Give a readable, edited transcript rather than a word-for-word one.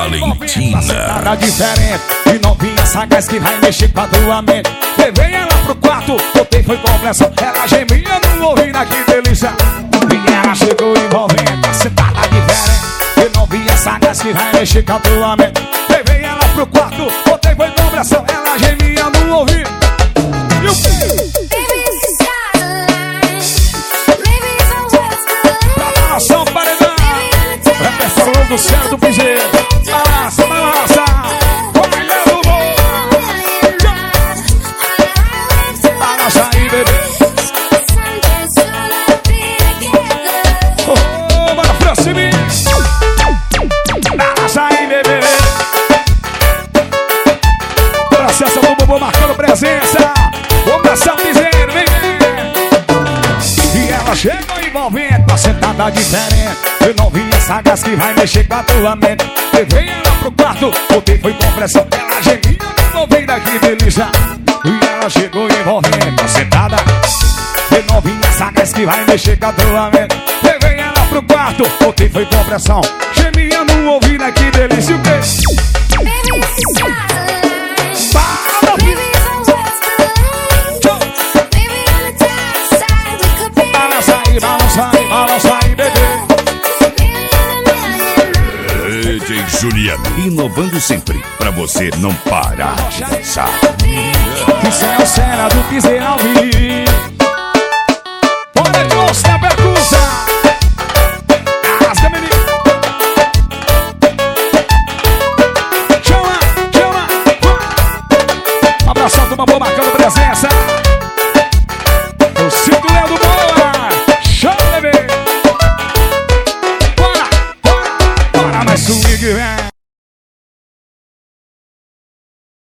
Valentina. Nada diferente e novinha sagaz que vai mexer com a tua mente. Levei ela pro quarto, botei foi compressão. Ela gemia no ouvido, que delícia. E ela chegou envolvendo, sentada diferente e novinha sagaz que vai mexer com a tua mente. Levei ela pro quarto, botei foi compressão. Ela gemia no ouvido. E o que? Ação paredão, repertório do céu do piseiro. Balança, balança, bailando bom. Balança aí, bebê. Oh, bora pra cima. Balança aí, bebê. Processo do Bobo marcando presença. Vamos dançar o piseiro, vem. E ela chegou envolvendo, uma sentada diferente. Eu não vi essa gás que vai mexer com a tua mente. Levei ela pro quarto, botei foi compressão. Ela gemia no ouvido, que delícia. E ela chegou envolvendo, uma sentada. Eu não vi essa gás que vai mexer com a tua mente. Levei ela pro quarto, botei foi compressão. Gemia no ouvido, que delícia. O quê? Balança aí, bebê. DJ Juliano, inovando sempre, pra você não parar de dançar. Isso é o cena do piseiro ao vivo. Bora de moço na percussa. Arrasta, menino. Chama, chama. Um abração do Bambu marcando presença. O Cinto Leandro Boa. Chama, bebê. Bora, bora, bora, mais swing, vem.